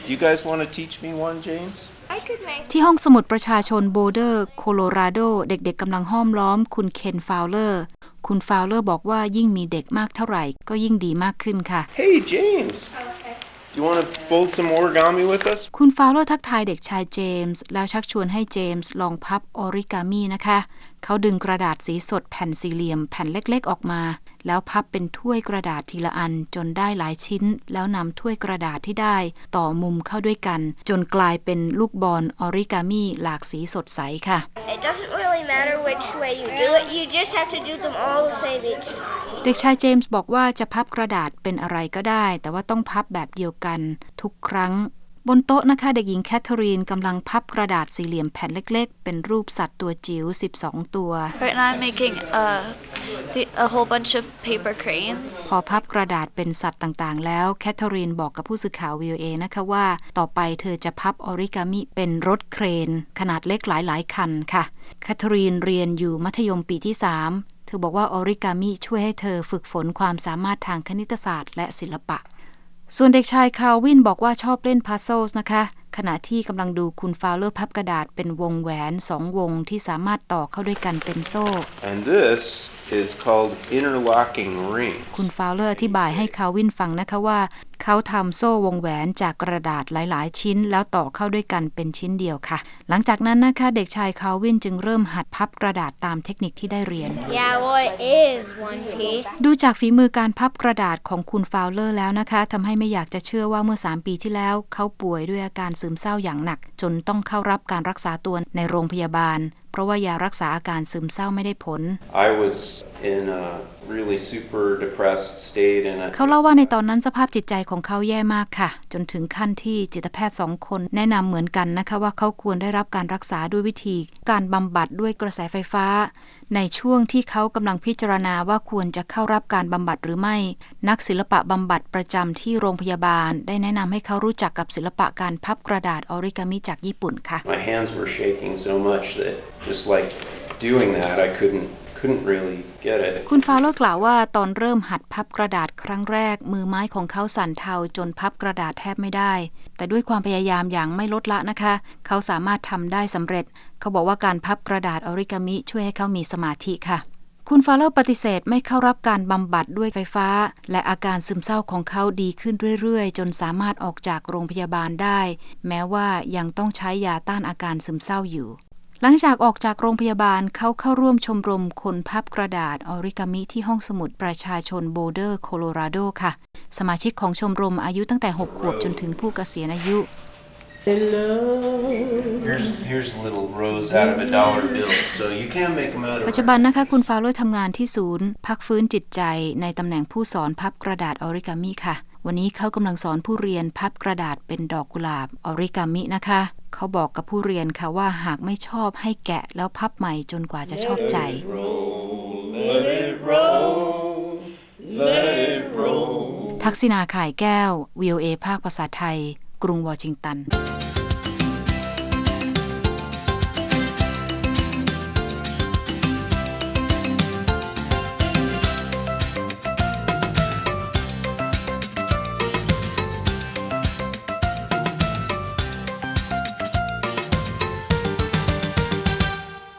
You guys want to teach me one, James? ที่ห้องสมุดประชาชนโบเดอร์โคโลราโดเด็กๆกำลังห้อมล้อมคุณเคนฟาวเลอร์คุณฟาวเลอร์บอกว่ายิ่งมีเด็กมากเท่าไหร่ก็ยิ่งดีมากขึ้นค่ะ Hey, James. You want to fold some origami with us? คุณฟาวเลอร์ทักทายเด็กชายเจมส์แล้วชักชวนให้เจมส์ลองพับออริกามินะคะเขาดึงกระดาษสีสดแผ่นสี่เหลี่ยมแผ่นเล็กๆออกมาแล้วพับเป็นถ้วยกระดาษทีละอันจนได้หลายชิ้นแล้วนำถ้วยกระดาษที่ได้ต่อมุมเข้าด้วยกันจนกลายเป็นลูกบอลออริกามิหลากสีสดใสค่ะ It doesn't really matter which way you do it. You just have to do them all the same each time. เด็กชายเจมส์บอกว่าจะพับกระดาษเป็นอะไรก็ได้แต่ว่าต้องพับแบบเดียวกันทุกครั้งบนโต๊ะนะคะเด็กหญิงแคทเธอรีนกำลังพับกระดาษสี่เหลี่ยมแผ่นเล็กๆเป็นรูปสัตว์ตัวจิ๋ว12ตัว Right now I'm making a whole bunch of paper cranes. พอพับกระดาษเป็นสัตว์ต่างๆแล้วแคทเธอรีนบอกกับผู้สื่อข่าว VOA นะคะว่าต่อไปเธอจะพับออริกามิเป็นรถเครนขนาดเล็กหลายๆคันค่ะแคทเธอรีนเรียนอยู่มัธยมปีที่3เธอบอกว่าออริกามิช่วยให้เธอฝึกฝนความสามารถทางคณิตศาสตร์และศิลปะส่วนเด็กชายคาร์วินบอกว่าชอบเล่นพัซเซิลส์นะคะขณะที่กำลังดูคุณฟาวเลอร์พับกระดาษเป็นวงแหวน2วงที่สามารถต่อเข้าด้วยกันเป็นโซ่ And this is called interlocking rings. คุณฟาวเลอร์อธิบายให้คาร์วินฟังนะคะว่าเขาทำโซ่วงแหวนจากกระดาษหลายๆชิ้นแล้วต่อเข้าด้วยกันเป็นชิ้นเดียวค่ะหลังจากนั้นนะคะเด็กชายคาร์วินจึงเริ่มหัดพับกระดาษตามเทคนิคที่ได้เรียน Yeah, well, it is one piece. ดูจากฝีมือการพับกระดาษของคุณฟาวเลอร์แล้วนะคะทำให้ไม่อยากจะเชื่อว่าเมื่อ3ปีที่แล้วเขาป่วยด้วยอาการซึมเศร้าอย่างหนักจนต้องเข้ารับการรักษาตัวในโรงพยาบาลเพราะว่ายารักษาอาการซึมเศร้าไม่ได้ผล I was in a really super depressed state and เขาเล่าว่าในตอนนั้นสภาพจิตใจของเขาแย่มากค่ะจนถึงขั้นที่จิตแพทย์2คนแนะนำเหมือนกันนะคะว่าเขาควรได้รับการรักษาด้วยวิธีการบำบัดด้วยกระแสไฟฟ้าในช่วงที่เขากำลังพิจารณาว่าควรจะเข้ารับการบำบัดหรือไม่นักศิลปะบำบัดประจำที่โรงพยาบาลได้แนะนำให้เขารู้จักกับศิลปะการพับกระดาษออริกามิจากญี่ปุ่นค่ะ My hands were shaking so much that just like doing that I couldn't really get it คุณฟาวเลอร์กล่าวว่าตอนเริ่มหัดพับกระดาษครั้งแรกมือไม้ของเขาสั่นเทาจนพับกระดาษแทบไม่ได้แต่ด้วยความพยายามอย่างไม่ลดละนะคะเขาสามารถทำได้สำเร็จเขาบอกว่าการพับกระดาษออริกามิช่วยให้เขามีสมาธิค่ะคุณฟาวเลอร์ปฏิเสธไม่เข้ารับการบำบัดด้วยไฟฟ้าและอาการซึมเศร้าของเขาดีขึ้นเรื่อยๆจนสามารถออกจากโรงพยาบาลได้แม้ว่ายังต้องใช้ยาต้านอาการซึมเศร้าอยู่หลังจากออกจากโรงพยาบาลเขาเข้าร่วมชมรมคนพับกระดาษออริกามิที่ห้องสมุดประชาชนโบเดอร์โคโลราโดค่ะสมาชิกของชมรมอายุตั้งแต่6ขวบจนถึงผู้เกษียณอายุ Here's a little rose out of a dollar bill so you can't make them out of ปัจจุบันนะคะคุณฟาวเลอร์ทำงานที่ศูนย์พักฟื้นจิตใจในตำแหน่งผู้สอนพับกระดาษออริกามิค่ะวันนี้เขากำลังสอนผู้เรียนพับกระดาษเป็นดอกกุหลาบออริกามินะคะเขาบอกกับผู้เรียนค่ะว่าหากไม่ชอบให้แกะแล้วพับใหม่จนกว่าจะชอบใจ ทักษิณา ข่ายแก้ว VOA ภาคภาษาไทยกรุงวอชิงตัน